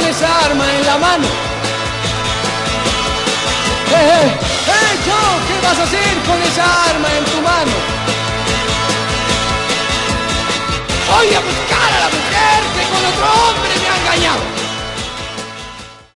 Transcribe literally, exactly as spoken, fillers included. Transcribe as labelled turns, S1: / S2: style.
S1: con esa arma en la mano. ¡Eh, eh! ¡Eh, yo! ¿Qué vas a hacer con esa arma en tu mano?